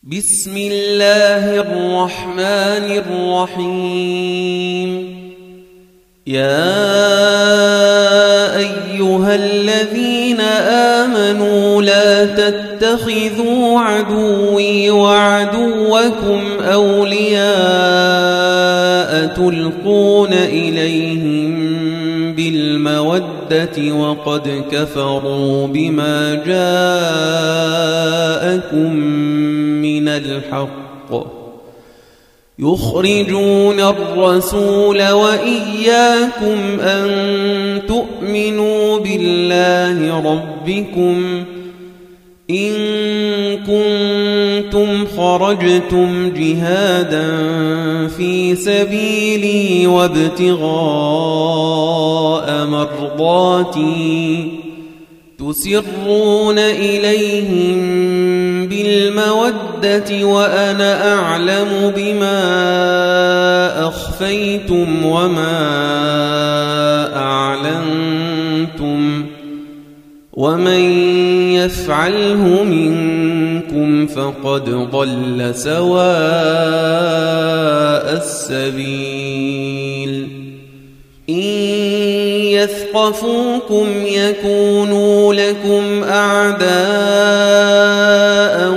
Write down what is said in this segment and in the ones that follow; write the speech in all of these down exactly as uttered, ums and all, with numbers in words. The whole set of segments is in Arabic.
بسم الله الرحمن الرحيم. يا أيها الذين آمنوا لا تتخذوا عدوي وعدوكم أولياء تلقون إليهم بالمودة وقد كفروا بما جاءكم من الحق يخرجون الرسول وإياكم أن تؤمنوا بالله ربكم إن كنتم خرجتم جهادا في سبيلي وابتغاء مرضاتي تسرون إليهم بالمودة وأنا أعلم بما أخفيتم وما أعلنتم ومن يفعله منكم فقد ضل سواء السبيل. إن يثقفوكم يكونوا لكم أعداء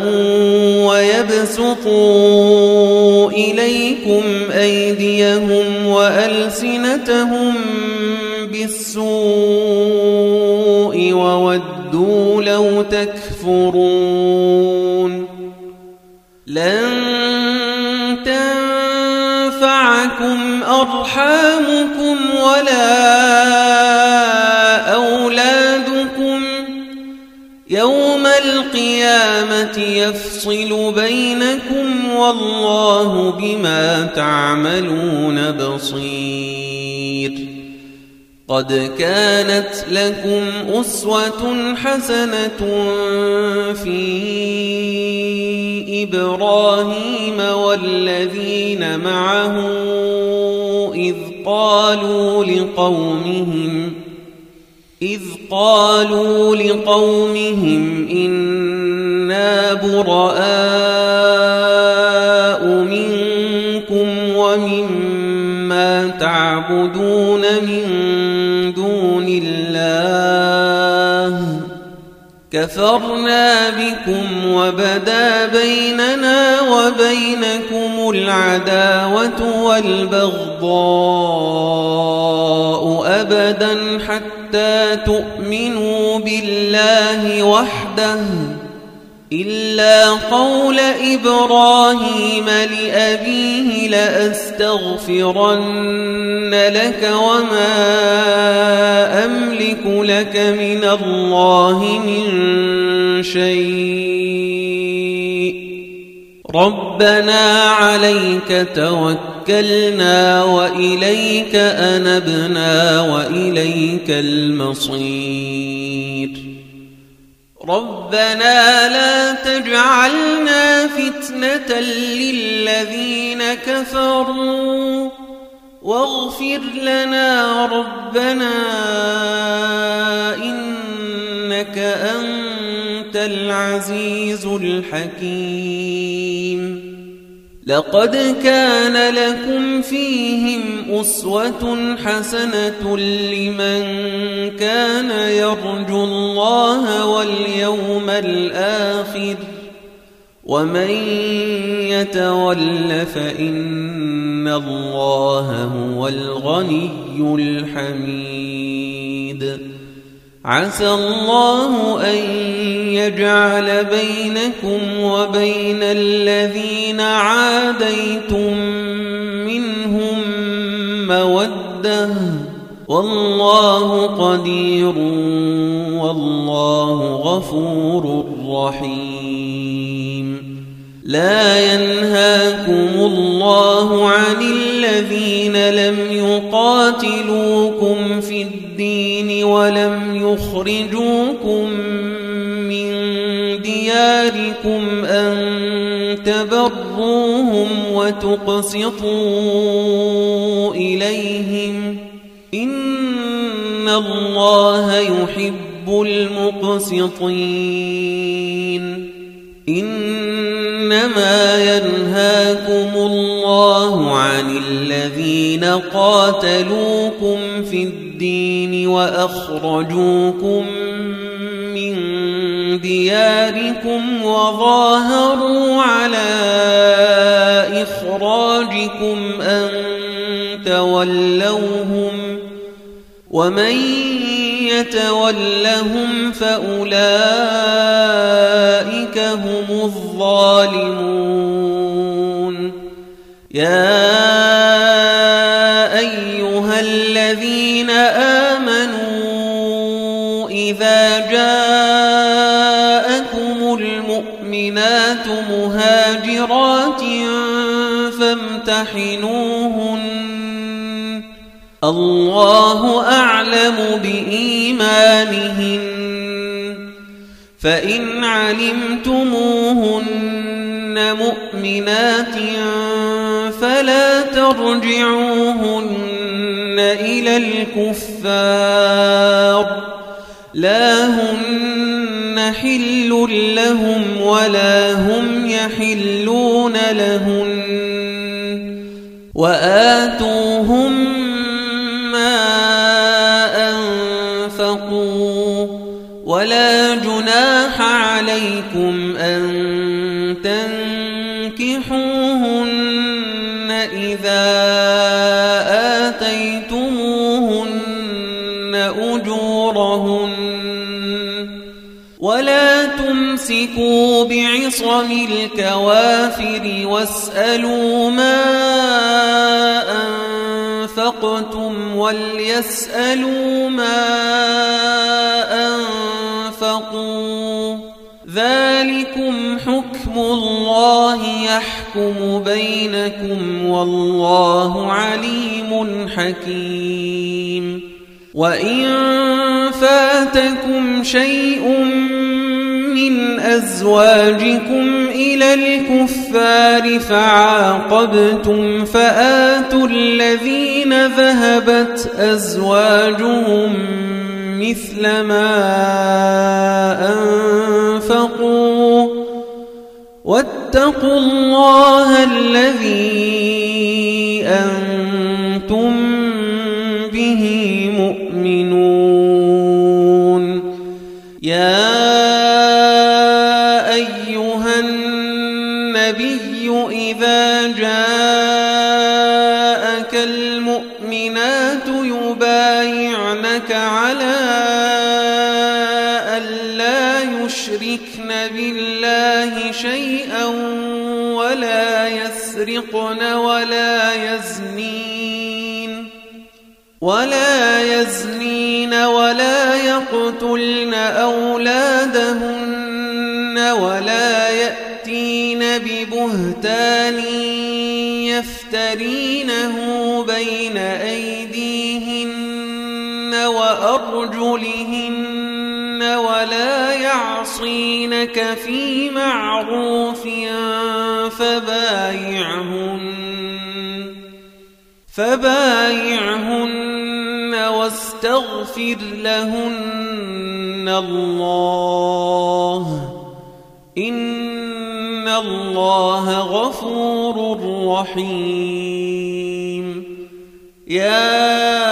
ويبسطوا إليكم أيديهم وألسنتهم بالسوء وودوا لو تكفرون. لن تنفعكم أرحامكم ولا أولادكم يوم القيامة يفصل بينكم والله بما تعملون بصير. قد كانت لكم أسوة حسنة في إبراهيم والذين معه إذ قالوا لقومهم إذ قالوا لقومهم إنا براء منكم ومما تعبدون من دون الله كفرنا بكم وبدا بيننا وبينكم العداوة والبغضاء أبدا حتى تؤمنوا بالله وحده إلا قول إبراهيم لأبيه لأستغفرن لك وما أملك لك من الله من شيء ربنا عليك توكلنا وإليك أنبنا وإليك المصير. ربنا لا تجعلنا فتنة للذين كفروا واغفر لنا ربنا إنك أنت العزيز الحكيم. لقد كان لكم فيهم أسوة حسنة لمن كان يرجو الله واليوم الآخر ومن يتول فإن الله هو الغني الحميد. عسى الله أن يجعل بينكم وبين الذين عاديتم منهم مودة والله قدير والله غفور رحيم. لا ينهاكم الله عن الذين لم يقاتلوكم في الدين ولم يخرجوكم من دياركم أن تبروهم وتقسطوا إليهم إن الله يحب المقسطين. إن إنما ينهاكم الله عن الذين قاتلوكم في الدين وأخرجوكم من دياركم وظاهروا على إخراجكم أن تولوهم ومن يتولهم فأولئك هم الظالمون. يا أيها الذين آمنوا إذا جاءكم المؤمنات مهاجرات فامتحنوهن الله أعلم بإيمانهن فإن علمتموهن مؤمنات فلا ترجعوهن إلى الكفار لا هن حل لهم ولا هم يحلون لهن وآتوهم ولا جناح عليكم أن تنكحوهن إذا آتيتموهن أجورهن ولا تمسكوا بعصم الكوافر واسألوا ما أنفقتم وليسألوا ما أنفقوا ذلكم حكم الله يحكم بينكم والله عليم حكيم. وإن فاتكم شيء من أزواجكم إلى الكفار فعاقبتم فآتوا الذين ذهبت أزواجهم مثل ما أنفقوا واتقوا الله الذي أنتم به مؤمنون. يا أيها النبي إذا جاءك المؤمنات يبايعنك على ألا يشركن بالله شيئا ولا يسرقن ولا يزنين ولا يزنين ولا يقتلن أولادهن ولا يأتين ببهتان يفترينه بين أيديهن وأرجلهن ولا يعصينك في معروف فبايعهن فبايعهن واستغفر لهن الله إن الله غفور رحيم. يا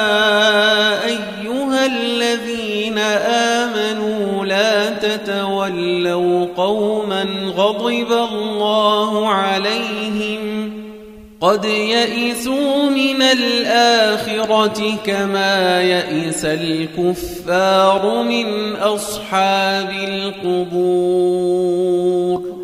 أيها الذين آمنوا لا تتولوا قوما غضب الله عليهم قد يئسوا من الآخرة كما يئس الكفار من أصحاب القبور.